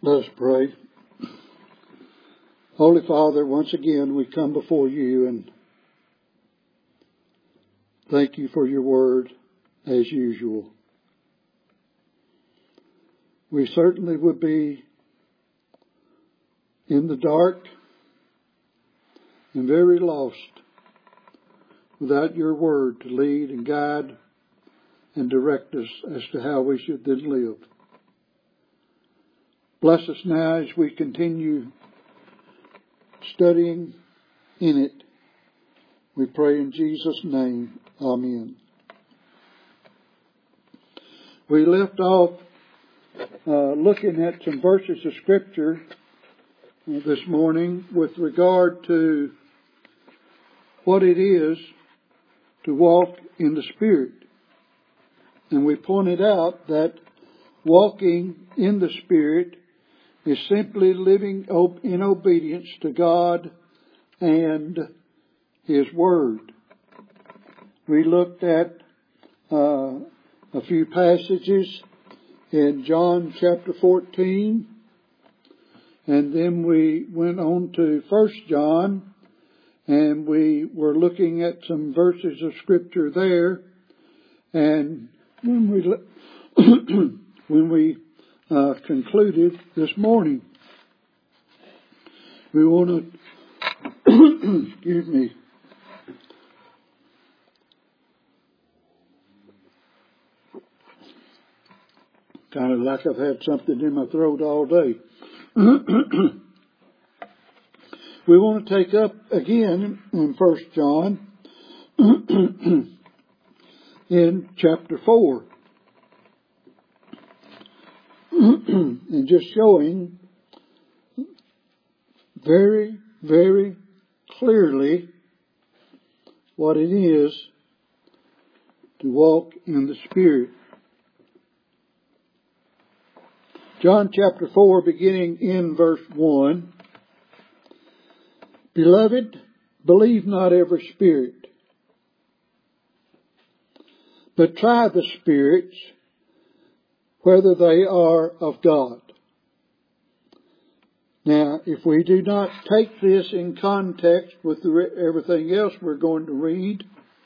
Let us pray. Holy Father, once again we come before you and thank you for your word as usual. We certainly would be in the dark and very lost without your word to lead and guide and direct us as to how we should then live. Bless us now as we continue studying in it. We pray in Jesus' name. Amen. We left off looking at some verses of Scripture this morning with regard to what it is to walk in the Spirit. And we pointed out that walking in the Spirit is simply living in obedience to God and His Word. We looked at a few passages in John chapter 14, and then we went on to 1 John, and we were looking at some verses of Scripture there. And when we concluded this morning, we want to, excuse me, kind of like I've had something in my throat all day. We want to take up again in 1 John in chapter 4. And just showing very, very clearly what it is to walk in the Spirit. John chapter 4, beginning in verse 1. Beloved, believe not every spirit, but try the spirits, whether they are of God. Now, if we do not take this in context with everything else we're going to read,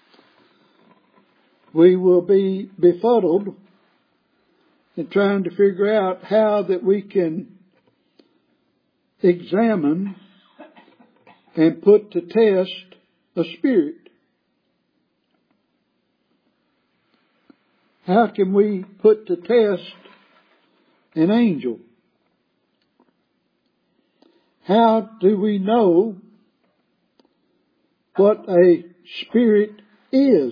we will be befuddled in trying to figure out how that we can examine and put to test a spirit. How can we put to test an angel? How do we know what a spirit is?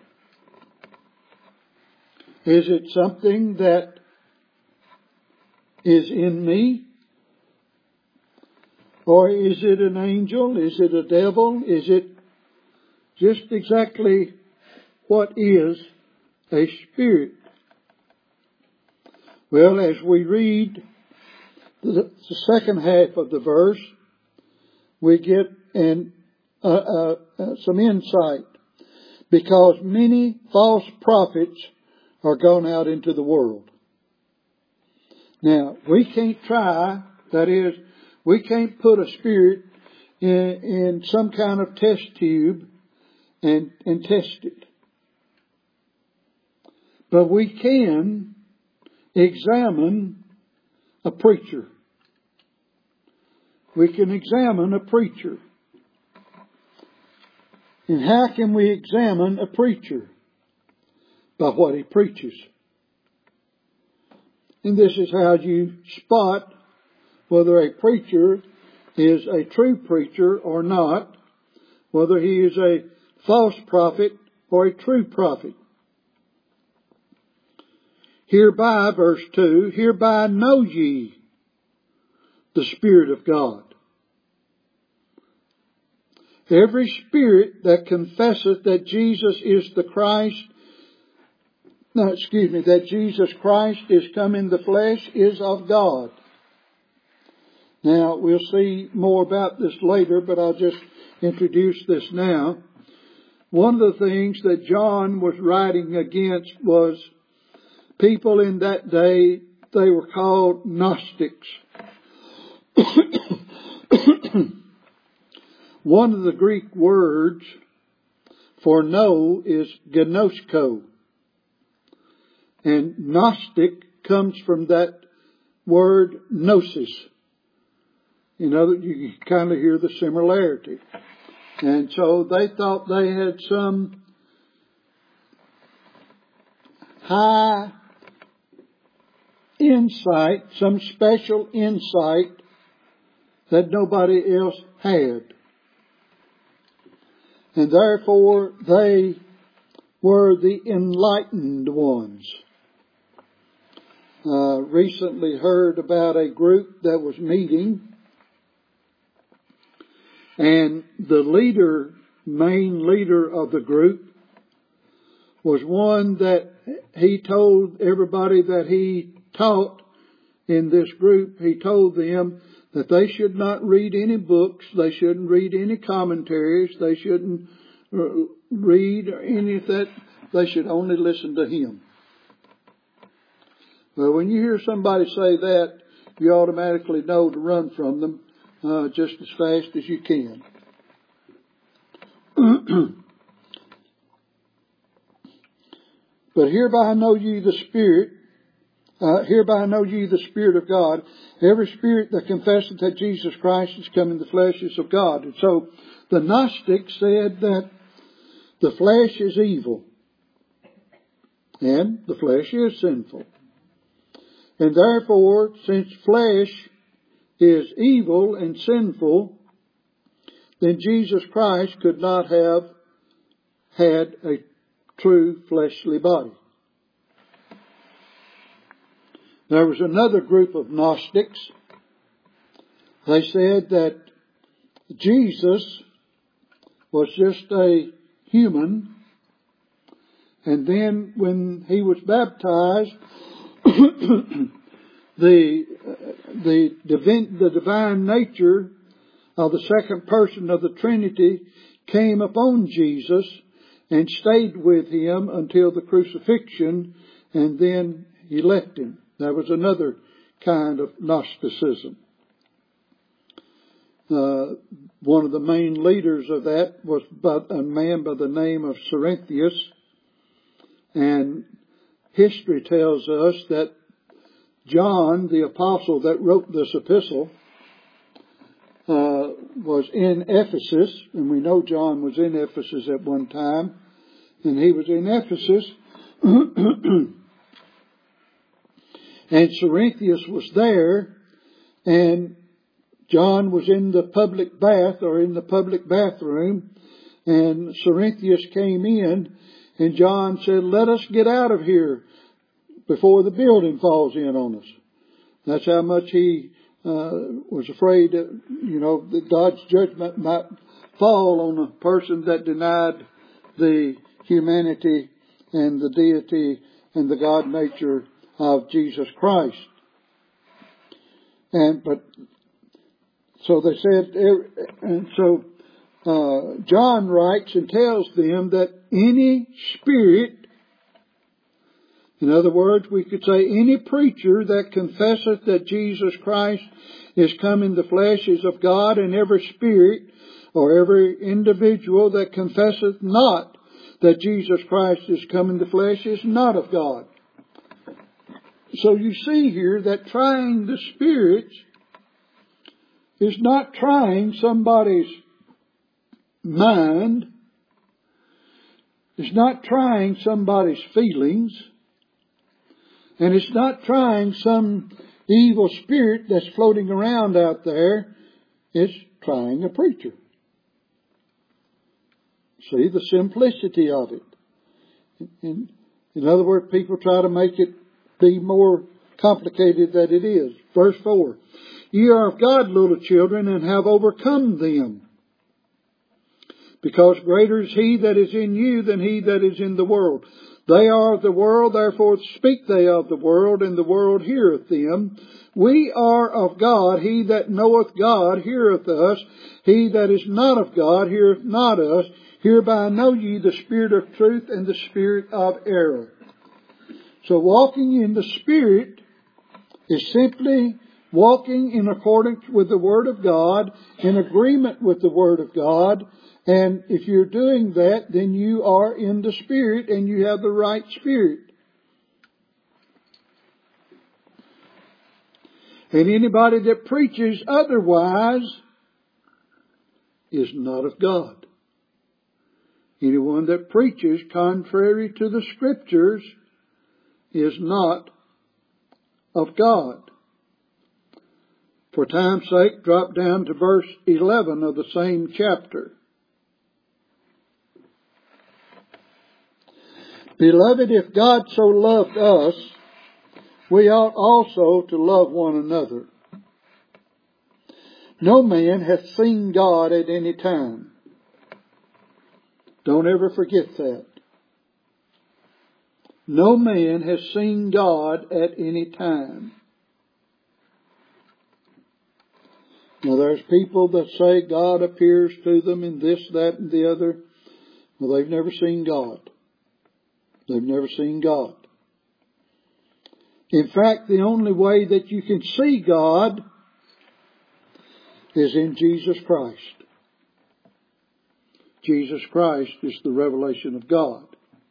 Is it something that is in me? Or is it an angel? Is it a devil? Is it just exactly what is a spirit? Well, as we read the second half of the verse, we get some insight. Because many false prophets are gone out into the world. Now, we can't try, that is, we can't put a spirit in some kind of test tube and test it. But we can examine a preacher. We can examine a preacher. And how can we examine a preacher? By what he preaches. And this is how you spot whether a preacher is a true preacher or not, whether he is a false prophet or a true prophet. Hereby, verse 2, hereby know ye the Spirit of God. Every spirit that confesseth that Jesus is the Christ, that Jesus Christ is come in the flesh is of God. Now, we'll see more about this later, but I'll just introduce this now. One of the things that John was writing against was people in that day, they were called Gnostics. One of the Greek words for know is gnosko. And Gnostic comes from that word gnosis. You know, you kind of hear the similarity. And so they thought they had some high insight, some special insight that nobody else had. And therefore they were the enlightened ones. Recently heard about a group that was meeting, and the main leader of the group was one that he told everybody that he taught in this group, he told them that they should not read any books, they shouldn't read any commentaries, they shouldn't read any of that, they should only listen to him. Well, when you hear somebody say that, you automatically know to run from them just as fast as you can. But hereby know ye the Spirit, hereby know ye the Spirit of God. Every spirit that confesseth that Jesus Christ is come in the flesh is of God. And so the Gnostics said that the flesh is evil. And the flesh is sinful. And therefore, since flesh is evil and sinful, then Jesus Christ could not have had a true fleshly body. There was another group of Gnostics. They said that Jesus was just a human, and then when he was baptized, the divine nature of the second person of the Trinity came upon Jesus and stayed with him until the crucifixion, and then he left him. That was another kind of Gnosticism. One of the main leaders of that was a man by the name of Cerinthius, and history tells us that John, the apostle that wrote this epistle, was in Ephesus, and we know John was in Ephesus at one time, and he was in Ephesus, and Cerinthius was there, and John was in the public bath or in the public bathroom, and Cerinthius came in, and John said, "Let us get out of here before the building falls in on us." That's how much he was afraid that God's judgment might fall on a person that denied the humanity and the deity and the God nature of Jesus Christ. So they said, and so John writes and tells them that any spirit, in other words, we could say any preacher that confesseth that Jesus Christ is come in the flesh is of God, and every spirit or every individual that confesseth not that Jesus Christ is come in the flesh is not of God. So you see here that trying the spirits is not trying somebody's mind. It's not trying somebody's feelings. And it's not trying some evil spirit that's floating around out there. It's trying a preacher. See the simplicity of it. In other words, people try to make it be more complicated than it is. Verse 4. Ye are of God, little children, and have overcome them. Because greater is he that is in you than he that is in the world. They are of the world, therefore speak they of the world, and the world heareth them. We are of God. He that knoweth God heareth us. He that is not of God heareth not us. Hereby know ye the spirit of truth and the spirit of error. So walking in the Spirit is simply walking in accordance with the Word of God, in agreement with the Word of God. And if you're doing that, then you are in the Spirit and you have the right spirit. And anybody that preaches otherwise is not of God. Anyone that preaches contrary to the Scriptures is not of God. For time's sake, drop down to verse 11 of the same chapter. Beloved, if God so loved us, we ought also to love one another. No man hath seen God at any time. Don't ever forget that. No man has seen God at any time. Now there's people that say God appears to them in this, that, and the other. Well, they've never seen God. They've never seen God. In fact, the only way that you can see God is in Jesus Christ. Jesus Christ is the revelation of God.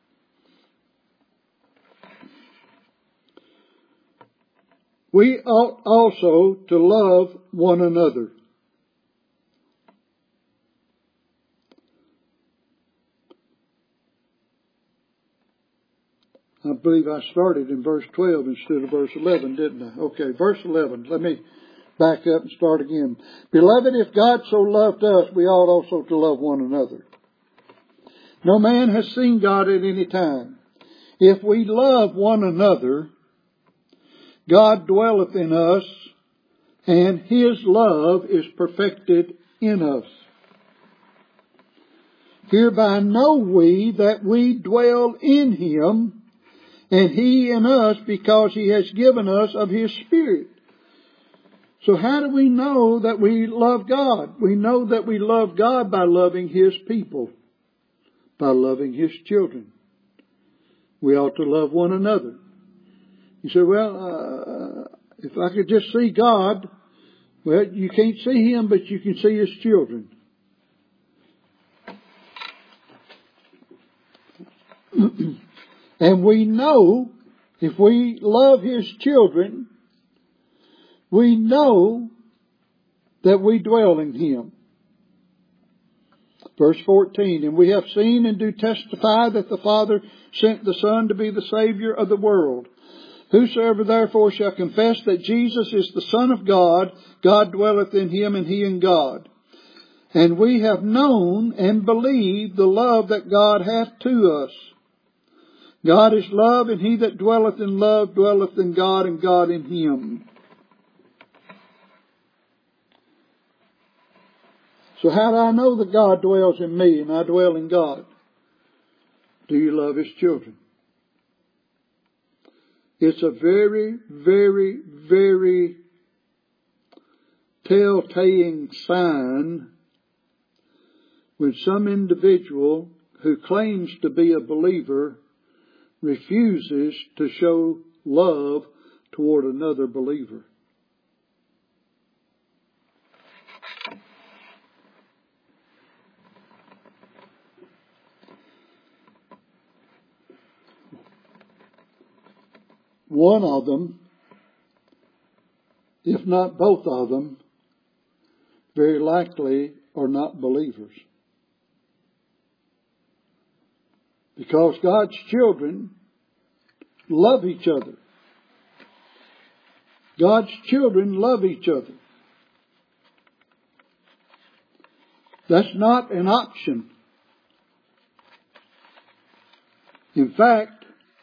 We ought also to love one another. I believe I started in verse 12 instead of verse 11, didn't I? Okay, verse 11. Let me back up and start again. Beloved, if God so loved us, we ought also to love one another. No man has seen God at any time. If we love one another, God dwelleth in us, and His love is perfected in us. Hereby know we that we dwell in Him, and He in us, because He has given us of His Spirit. So how do we know that we love God? We know that we love God by loving His people, by loving His children. We ought to love one another. You say, well, if I could just see God, well, you can't see Him, but you can see His children. And we know, if we love His children, we know that we dwell in Him. Verse 14, and we have seen and do testify that the Father sent the Son to be the Savior of the world. Whosoever therefore shall confess that Jesus is the Son of God, God dwelleth in Him and He in God. And we have known and believed the love that God hath to us. God is love, and he that dwelleth in love dwelleth in God, and God in him. So how do I know that God dwells in me and I dwell in God? Do you love His children? It's a very, very, very telltale sign when some individual who claims to be a believer refuses to show love toward another believer. One of them, if not both of them, very likely are not believers. Because God's children love each other. God's children love each other. That's not an option. In fact,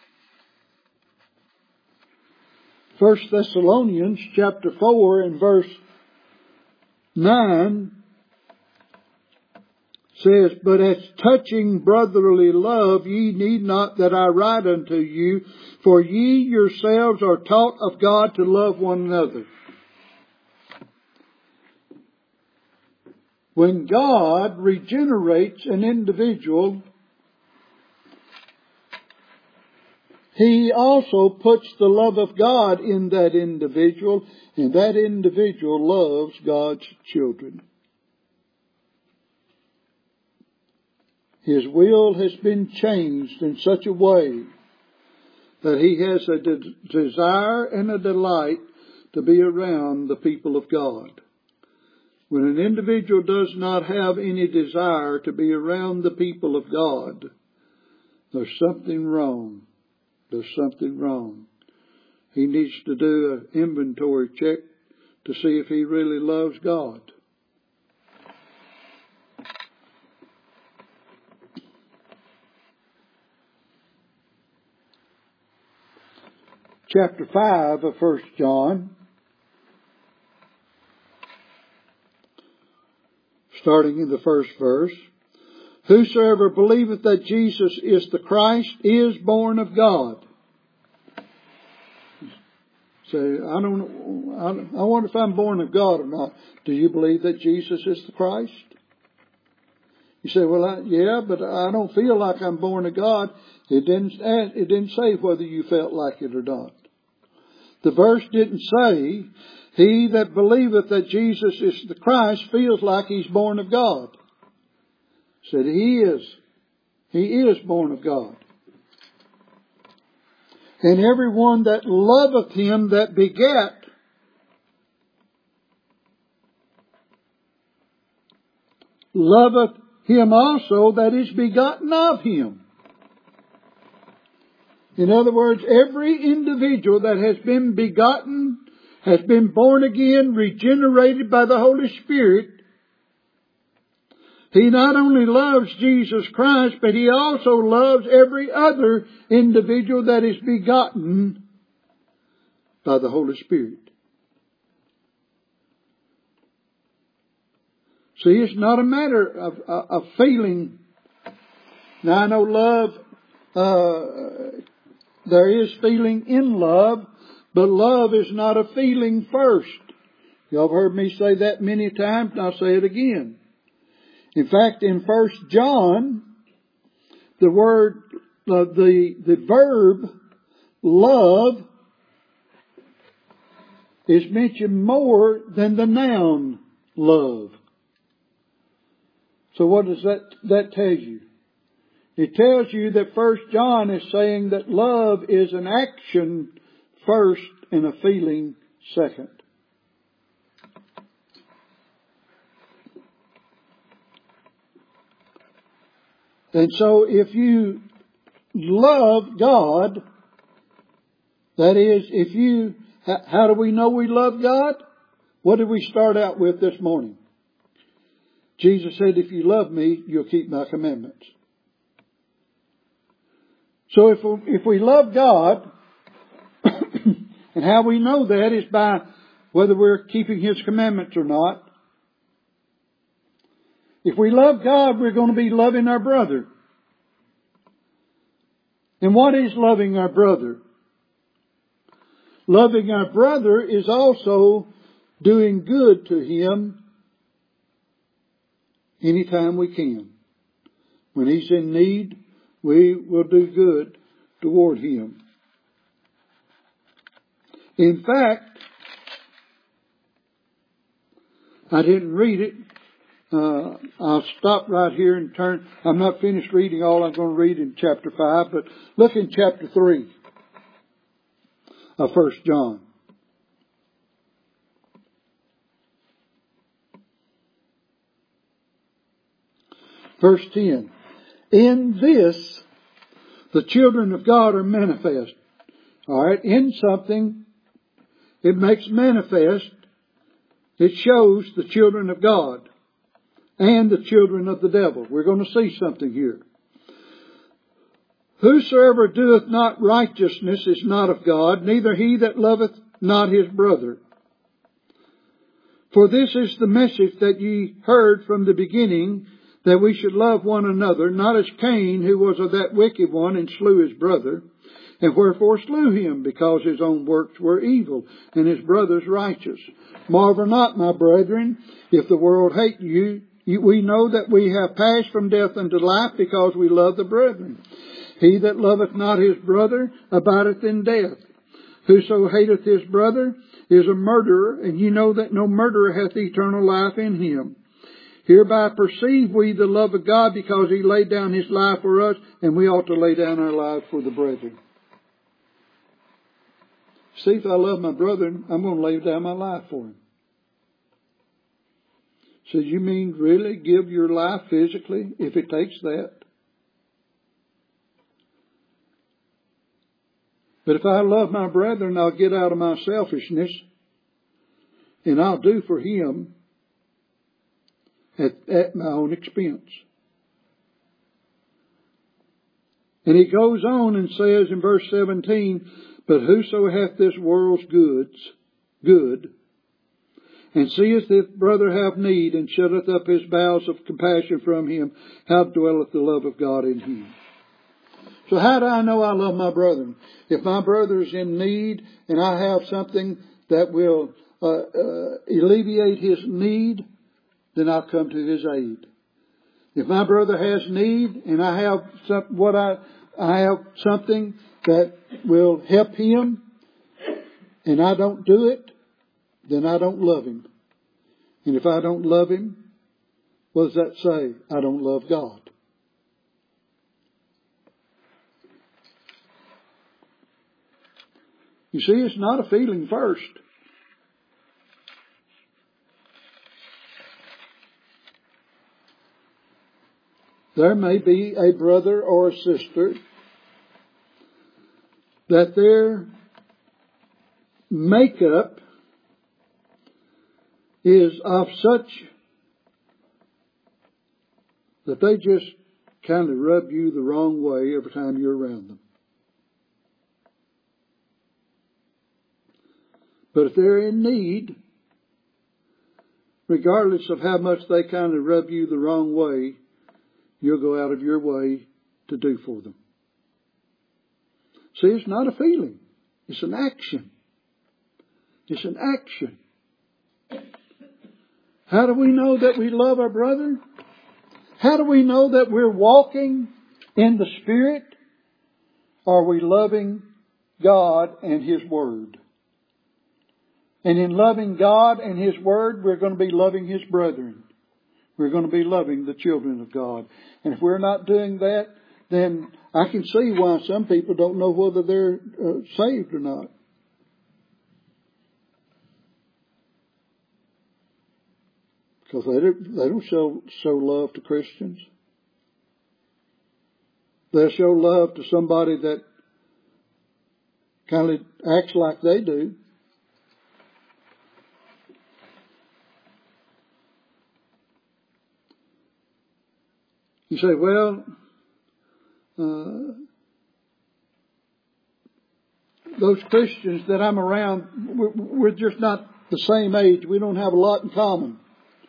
1 Thessalonians chapter 4 and verse 9 says, but as touching brotherly love, ye need not that I write unto you, for ye yourselves are taught of God to love one another. When God regenerates an individual, He also puts the love of God in that individual, and that individual loves God's children. His will has been changed in such a way that he has a desire and a delight to be around the people of God. When an individual does not have any desire to be around the people of God, there's something wrong. There's something wrong. He needs to do an inventory check to see if he really loves God. Chapter 5 of 1 John, starting in the first verse. Whosoever believeth that Jesus is the Christ is born of God. Say, I wonder if I'm born of God or not. Do you believe that Jesus is the Christ? You say, well, yeah, but I don't feel like I'm born of God. It didn't say whether you felt like it or not. The verse didn't say, he that believeth that Jesus is the Christ feels like he's born of God. It said he is. He is born of God. And everyone that loveth him that begat loveth him also that is begotten of him. In other words, every individual that has been begotten, has been born again, regenerated by the Holy Spirit, he not only loves Jesus Christ, but he also loves every other individual that is begotten by the Holy Spirit. See, it's not a matter of feeling. Now I know love, there is feeling in love, but love is not a feeling first. Y'all have heard me say that many times, and I'll say it again. In fact, in 1 John, the word, the verb love is mentioned more than the noun love. So what does that tell you? It tells you that 1 John is saying that love is an action first and a feeling second. And so if you love God, that is, how do we know we love God? What did we start out with this morning? Jesus said, if you love me, you'll keep my commandments. So if we love God, and how we know that is by whether we're keeping His commandments or not. If we love God, we're going to be loving our brother. And what is loving our brother? Loving our brother is also doing good to him anytime we can. When he's in need, we will do good toward him. In fact, I didn't read it. I'll stop right here and turn. I'm not finished reading all I'm going to read in chapter 5, but look in chapter 3 of 1 John. Verse 10. In this, the children of God are manifest. Alright, in something, it makes manifest. It shows the children of God and the children of the devil. We're going to see something here. Whosoever doeth not righteousness is not of God, neither he that loveth not his brother. For this is the message that ye heard from the beginning, that we should love one another, not as Cain, who was of that wicked one, and slew his brother. And wherefore slew him? Because his own works were evil, and his brother's righteous. Marvel not, my brethren, if the world hate you. We know that we have passed from death unto life, because we love the brethren. He that loveth not his brother abideth in death. Whoso hateth his brother is a murderer, and ye know that no murderer hath eternal life in him. Hereby perceive we the love of God, because He laid down His life for us, and we ought to lay down our lives for the brethren. See, if I love my brother, I'm going to lay down my life for him. So you mean really give your life physically, if it takes that? But if I love my brethren, I'll get out of my selfishness, and I'll do for him at my own expense. And he goes on and says in verse 17, but whoso hath this world's good, and seeth his brother have need, and shutteth up his bowels of compassion from him, how dwelleth the love of God in him? So how do I know I love my brethren? If my brother is in need, and I have something that will alleviate his need, then I'll come to his aid. If my brother has need, and I have something that will help him, and I don't do it, then I don't love him. And if I don't love him, what does that say? I don't love God. You see, it's not a feeling first. There may be a brother or a sister that their makeup is of such that they just kind of rub you the wrong way every time you're around them. But if they're in need, regardless of how much they kind of rub you the wrong way, you'll go out of your way to do for them. See, it's not a feeling. It's an action. It's an action. How do we know that we love our brother? How do we know that we're walking in the Spirit? Are we loving God and His Word? And in loving God and His Word, we're going to be loving His brethren. We're going to be loving the children of God. And if we're not doing that, then I can see why some people don't know whether they're saved or not. Because they don't show love to Christians. They'll show love to somebody that kind of acts like they do. You say, well, those Christians that I'm around, we're just not the same age. We don't have a lot in common.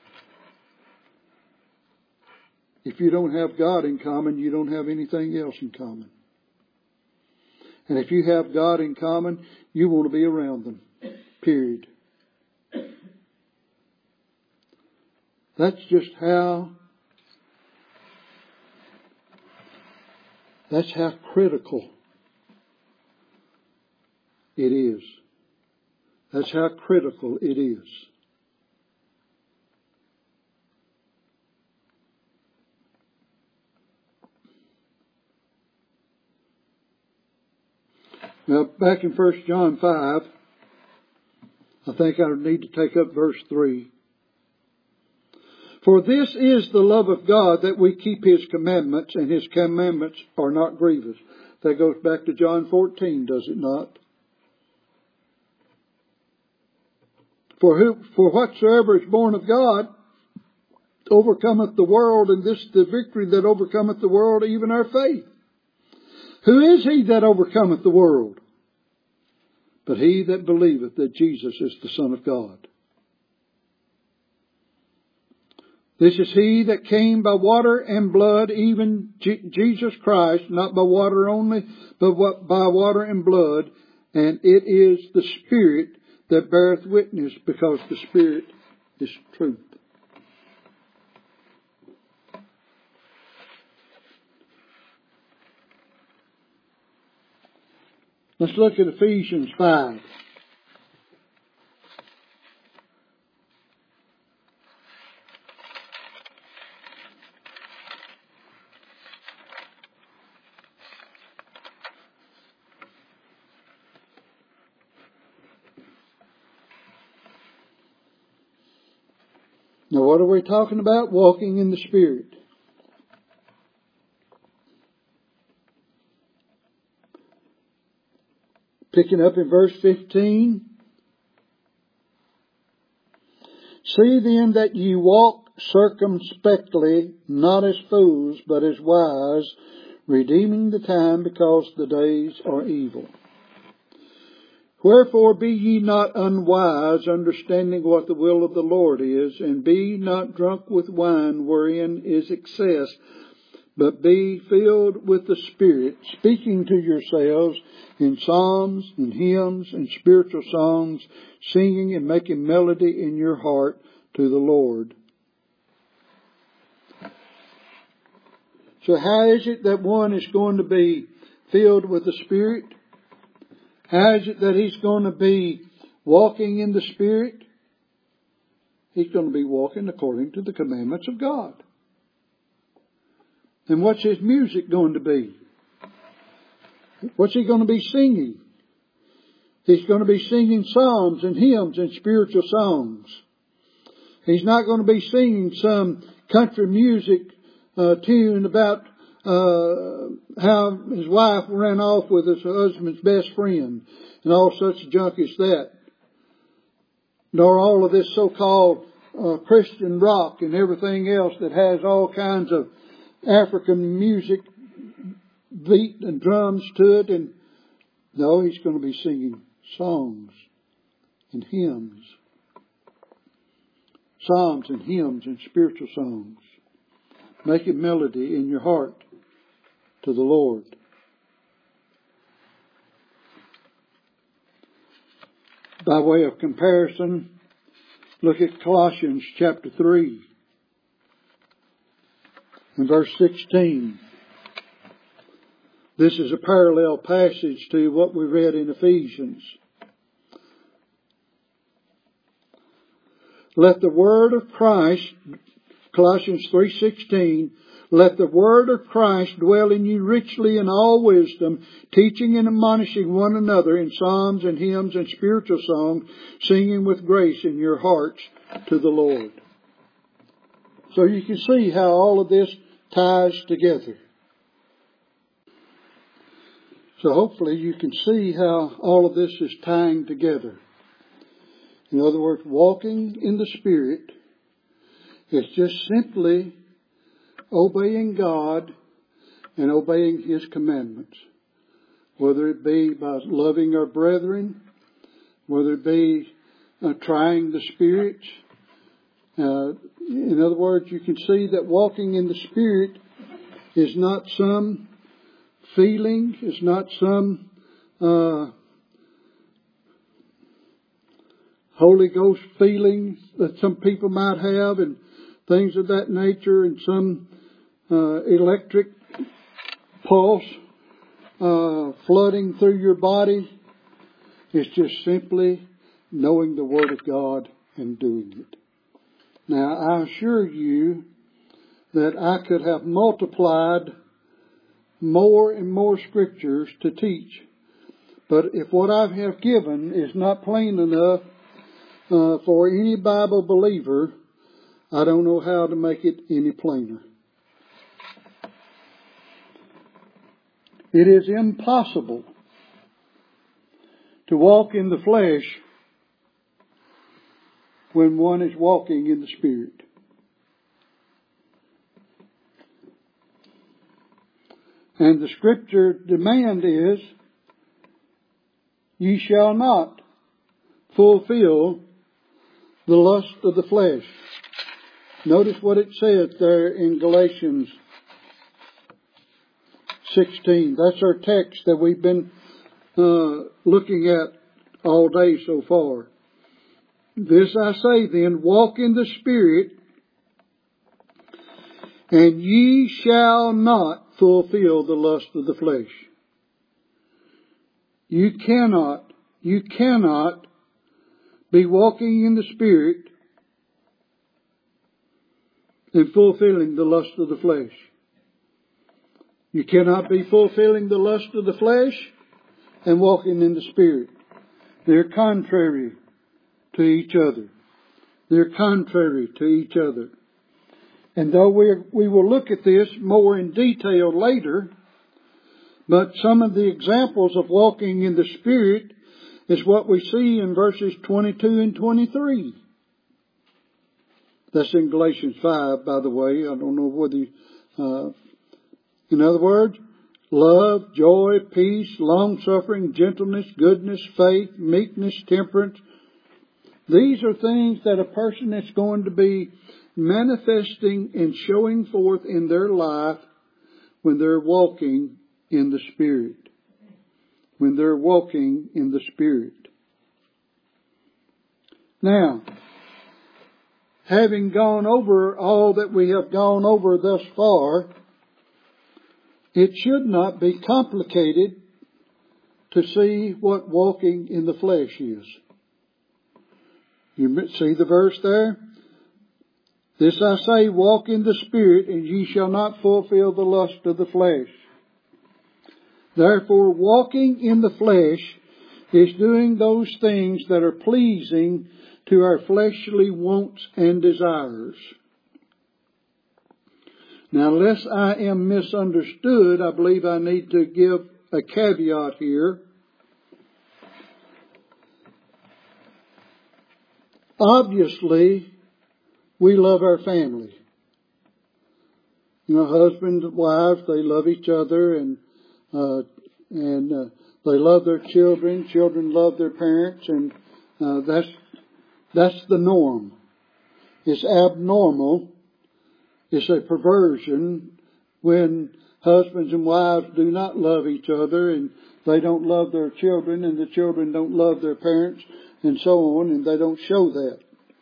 If you don't have God in common, you don't have anything else in common. And if you have God in common, you want to be around them. Period. That's just how critical it is. That's how critical it is. Now, back in 1 John 5, I think I need to take up verse 3. For this is the love of God, that we keep His commandments, and His commandments are not grievous. That goes back to John 14, does it not? For whatsoever is born of God overcometh the world, and this is the victory that overcometh the world, even our faith. Who is he that overcometh the world? But he that believeth that Jesus is the Son of God. This is He that came by water and blood, even Jesus Christ, not by water only, but by water and blood. And it is the Spirit that beareth witness, because the Spirit is truth. Let's look at Ephesians 5. Now, what are we talking about? Walking in the Spirit. Picking up in verse 15. See then that ye walk circumspectly, not as fools, but as wise, redeeming the time, because the days are evil. Wherefore be ye not unwise, understanding what the will of the Lord is, and be not drunk with wine wherein is excess, but be filled with the Spirit, speaking to yourselves in psalms and hymns and spiritual songs, singing and making melody in your heart to the Lord. So how is it that one is going to be filled with the Spirit? How is it that he's going to be walking in the Spirit? He's going to be walking according to the commandments of God. And what's his music going to be? What's he going to be singing? He's going to be singing psalms and hymns and spiritual songs. He's not going to be singing some country music tune about how his wife ran off with his husband's best friend and all such junk as that. Nor all of this so-called Christian rock and everything else that has all kinds of African music beat and drums to it. And no, he's going to be singing songs and hymns. Psalms and hymns and spiritual songs. Making melody in your heart to the Lord. By way of comparison, look at Colossians chapter 3 and verse 16. This is a parallel passage to what we read in Ephesians. Let the word of Christ, Colossians 3:16, let the word of Christ dwell in you richly in all wisdom, teaching and admonishing one another in psalms and hymns and spiritual songs, singing with grace in your hearts to the Lord. So you can see how all of this ties together. So hopefully you can see how all of this is tying together. In other words, walking in the Spirit is just simply obeying God and obeying His commandments. Whether it be by loving our brethren, whether it be trying the spirits. In other words, you can see that walking in the Spirit is not some feeling, is not some Holy Ghost feelings that some people might have and things of that nature, and some electric pulse flooding through your body. It's just simply knowing the Word of God and doing it. Now, I assure you that I could have multiplied more and more scriptures to teach. But if what I have given is not plain enough for any Bible believer, I don't know how to make it any plainer. It is impossible to walk in the flesh when one is walking in the Spirit. And the scripture demand is, ye shall not fulfill the lust of the flesh. Notice what it says there in Galatians 16. That's our text that we've been looking at all day so far. This I say then, walk in the Spirit, and ye shall not fulfill the lust of the flesh. You cannot be walking in the Spirit and fulfilling the lust of the flesh. You cannot be fulfilling the lust of the flesh and walking in the Spirit. They're contrary to each other. They're contrary to each other. And though we will look at this more in detail later, but some of the examples of walking in the Spirit is what we see in verses 22 and 23. That's in Galatians 5, by the way. I don't know whether in other words, love, joy, peace, long-suffering, gentleness, goodness, faith, meekness, temperance. These are things that a person is going to be manifesting and showing forth in their life when they're walking in the Spirit. When they're walking in the Spirit. Now, having gone over all that we have gone over thus far, it should not be complicated to see what walking in the flesh is. You see the verse there? This I say, walk in the Spirit, and ye shall not fulfill the lust of the flesh. Therefore, walking in the flesh is doing those things that are pleasing to our fleshly wants and desires. Now, unless I am misunderstood, I believe I need to give a caveat here. Obviously, we love our family. You know, husbands and wives, they love each other and they love their children. Children love their parents, and that's the norm. It's abnormal. It's a perversion when husbands and wives do not love each other, and they don't love their children, and the children don't love their parents, and so on, and they don't show that.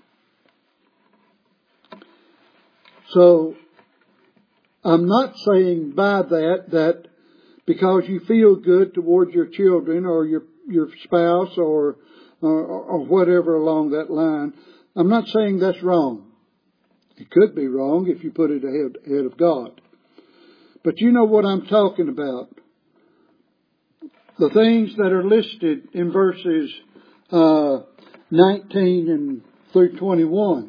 So, I'm not saying by that because you feel good towards your children or your spouse or whatever along that line, I'm not saying that's wrong. It could be wrong if you put it ahead of God. But you know what I'm talking about. The things that are listed in verses 19 and through 21.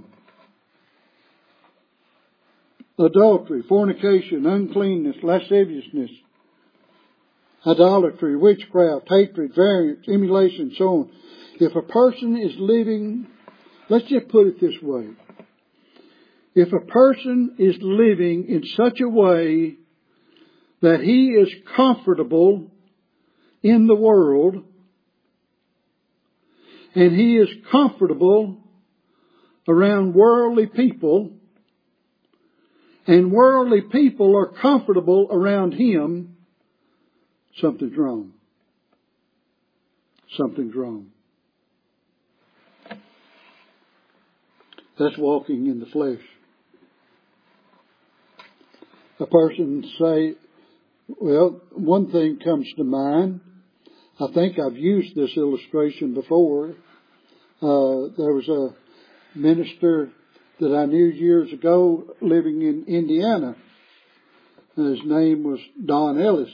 Adultery, fornication, uncleanness, lasciviousness, idolatry, witchcraft, hatred, variance, emulation, so on. If a person is living, let's just put it this way. If a person is living in such a way that he is comfortable in the world, and he is comfortable around worldly people, and worldly people are comfortable around him, something's wrong. Something's wrong. That's walking in the flesh. A person say, well, one thing comes to mind. I think I've used this illustration before. There was a minister that I knew years ago living in Indiana. His name was Don Ellis.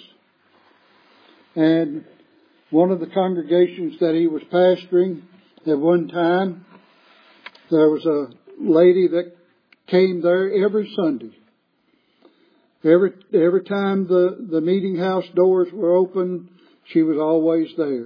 And one of the congregations that he was pastoring at one time, there was a lady that came there every Sunday. Every time the meeting house doors were open, she was always there.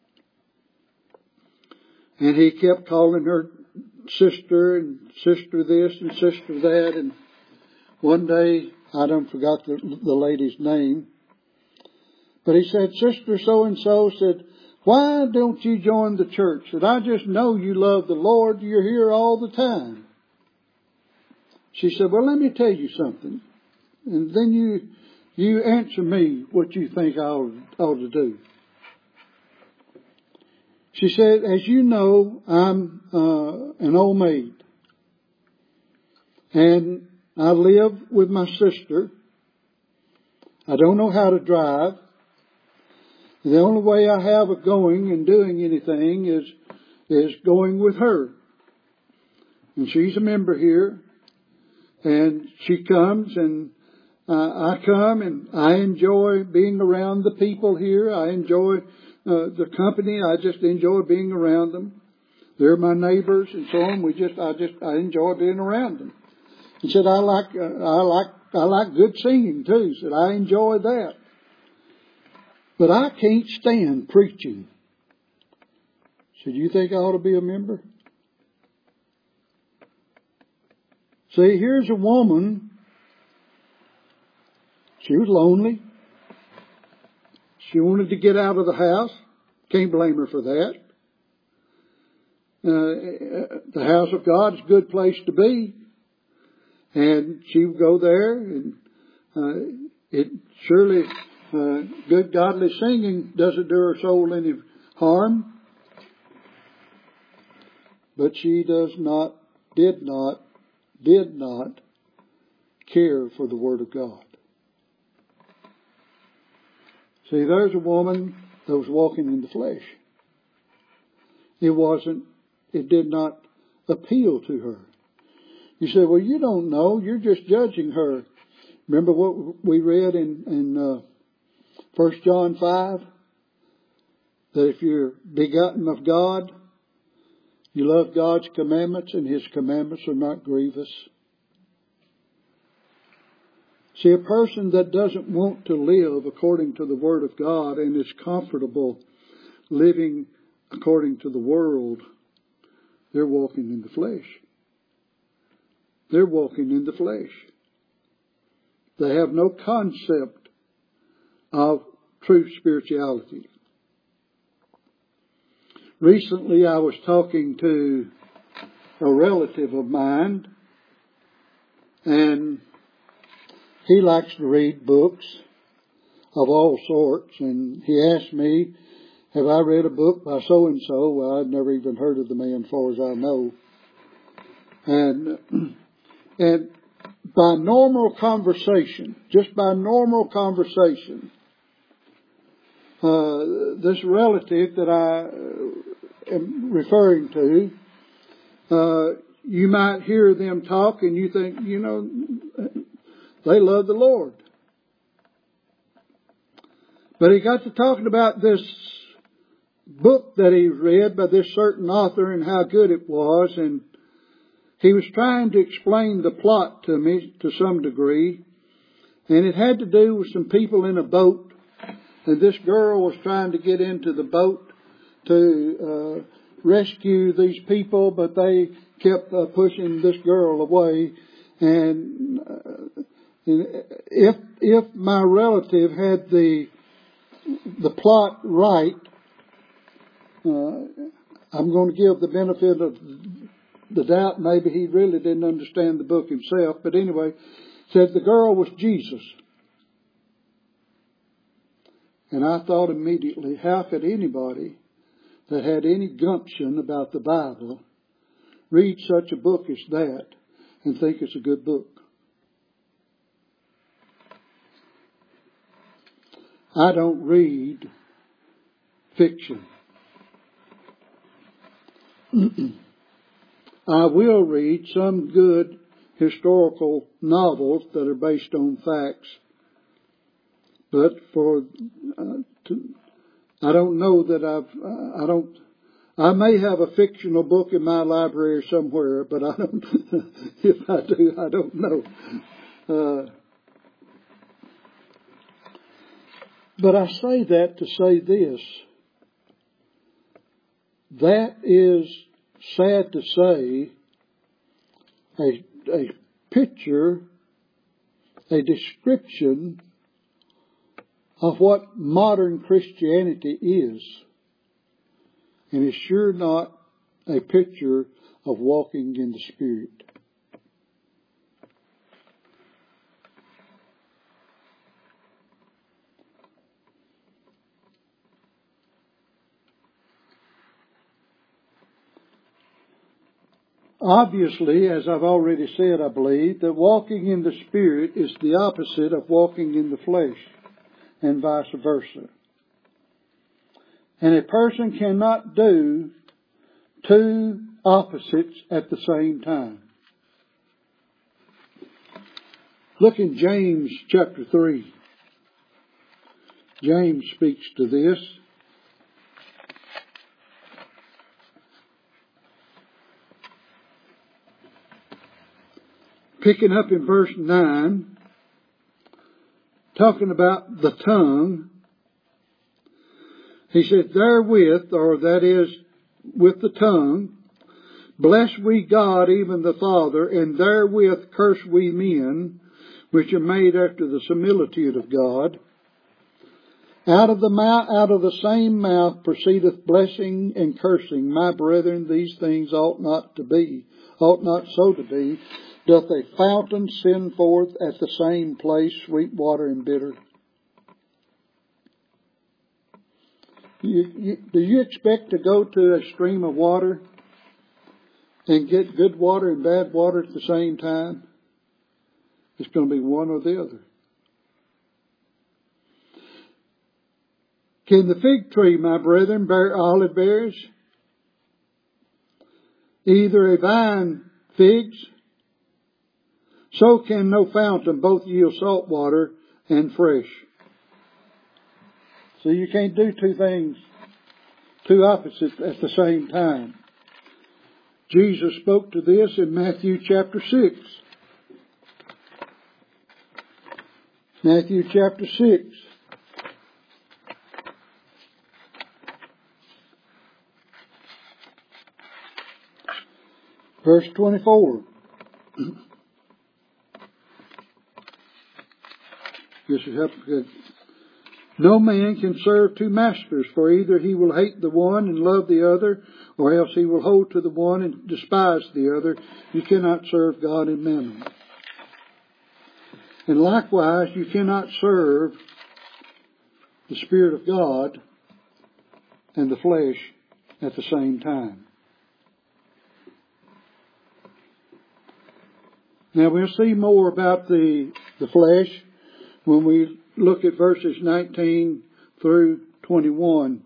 And he kept calling her sister and sister this and sister that. And one day, I don't forgot the lady's name, but he said, Sister so-and-so said, why don't you join the church? Said, I just know you love the Lord. You're here all the time. She said, well, let me tell you something. And then you answer me what you think I ought to do. She said, as you know, I'm an old maid. And I live with my sister. I don't know how to drive. The only way I have of going and doing anything is going with her. And she's a member here. And she comes and I come and I enjoy being around the people here. I enjoy the company. I just enjoy being around them. They're my neighbors and so on. I enjoy being around them. He said, I like good singing too. He said, I enjoy that. But I can't stand preaching. He said, you think I ought to be a member? See, here's a woman. She was lonely. She wanted to get out of the house. Can't blame her for that. The house of God is a good place to be. And she would go there, and it surely, good godly singing doesn't do her soul any harm. But she did not care for the Word of God. See, there's a woman that was walking in the flesh. It did not appeal to her. You say, well, you don't know. You're just judging her. Remember what we read in 1 John 5? That if you're begotten of God, you love God's commandments, and His commandments are not grievous. See, a person that doesn't want to live according to the Word of God and is comfortable living according to the world, they're walking in the flesh. They're walking in the flesh. They have no concept of true spirituality. Recently I was talking to a relative of mine, and he likes to read books of all sorts, and he asked me, have I read a book by so-and-so? Well, I'd never even heard of the man, as far as I know. And by normal conversation, just by normal conversation, this relative that I am referring to, you might hear them talk and you think, they love the Lord. But he got to talking about this book that he read by this certain author and how good it was, and he was trying to explain the plot to me to some degree, and it had to do with some people in a boat, and this girl was trying to get into the boat to rescue these people, but they kept pushing this girl away. And if my relative had the plot right, I'm going to give the benefit of the doubt. Maybe he really didn't understand the book himself. But anyway, said the girl was Jesus. And I thought immediately, how could anybody that had any gumption about the Bible read such a book as that and think it's a good book? I don't read fiction. I will read some good historical novels that are based on facts. But I don't know that I may have a fictional book in my library somewhere, but I don't, if I do, I don't know. But I say that to say this. That is, sad to say, a picture, a description of what modern Christianity is. And it's sure not a picture of walking in the Spirit. Obviously, as I've already said, I believe that walking in the Spirit is the opposite of walking in the flesh, and vice versa. And a person cannot do two opposites at the same time. Look in James chapter 3. James speaks to this. Picking up in verse 9, talking about the tongue, he said, therewith, or that is, with the tongue, bless we God, even the Father, and therewith curse we men, which are made after the similitude of God. Out of the same mouth proceedeth blessing and cursing. My brethren, these things ought not so to be. Doth a fountain send forth at the same place sweet water and bitter? Do you expect to go to a stream of water and get good water and bad water at the same time? It's going to be one or the other. Can the fig tree, my brethren, bear olive berries? Either a vine figs? So can no fountain both yield salt water and fresh. So you can't do two opposites at the same time. Jesus spoke to this in Matthew chapter 6. Matthew chapter 6. Verse 24. This is helpful. No man can serve two masters, for either he will hate the one and love the other, or else he will hold to the one and despise the other. You cannot serve God and mammon. And likewise, you cannot serve the Spirit of God and the flesh at the same time. Now we'll see more about the flesh when we look at verses 19 through 21.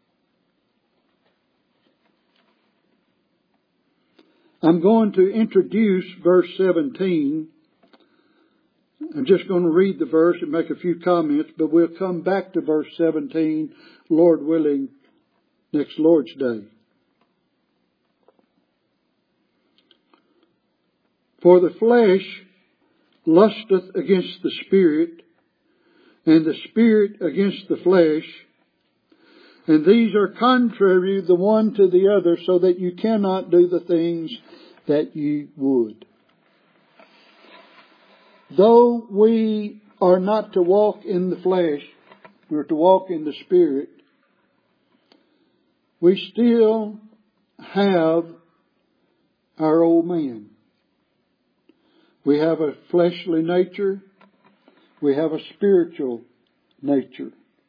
I'm going to introduce verse 17. I'm just going to read the verse and make a few comments, but we'll come back to verse 17, Lord willing, next Lord's Day. For the flesh lusteth against the Spirit, and the Spirit against the flesh, and these are contrary the one to the other, so that you cannot do the things that you would. Though we are not to walk in the flesh, we're to walk in the Spirit, we still have our old man. We have a fleshly nature. We have a spiritual nature.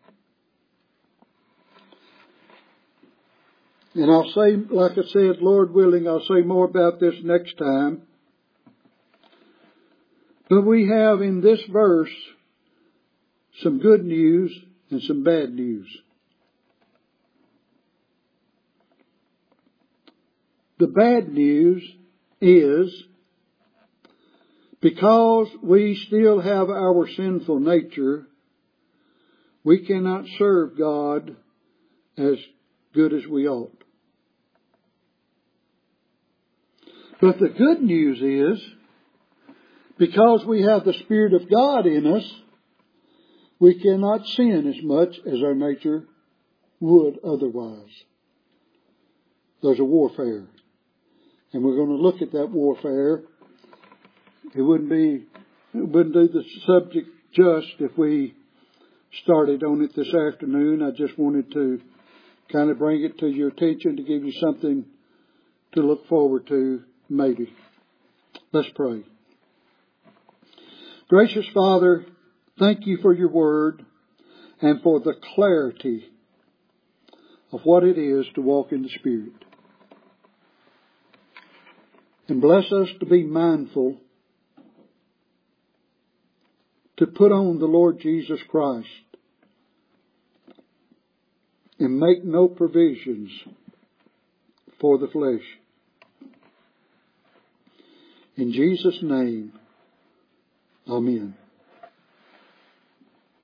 And I'll say, like I said, Lord willing, I'll say more about this next time. But we have in this verse some good news and some bad news. The bad news is, because we still have our sinful nature, we cannot serve God as good as we ought. But the good news is, because we have the Spirit of God in us, we cannot sin as much as our nature would otherwise. There's a warfare. And we're going to look at that warfare. It wouldn't do the subject just if we started on it this afternoon. I just wanted to kind of bring it to your attention to give you something to look forward to, maybe. Let's pray. Gracious Father, thank you for your word and for the clarity of what it is to walk in the Spirit. And bless us to be mindful to put on the Lord Jesus Christ and make no provisions for the flesh. In Jesus' name, amen.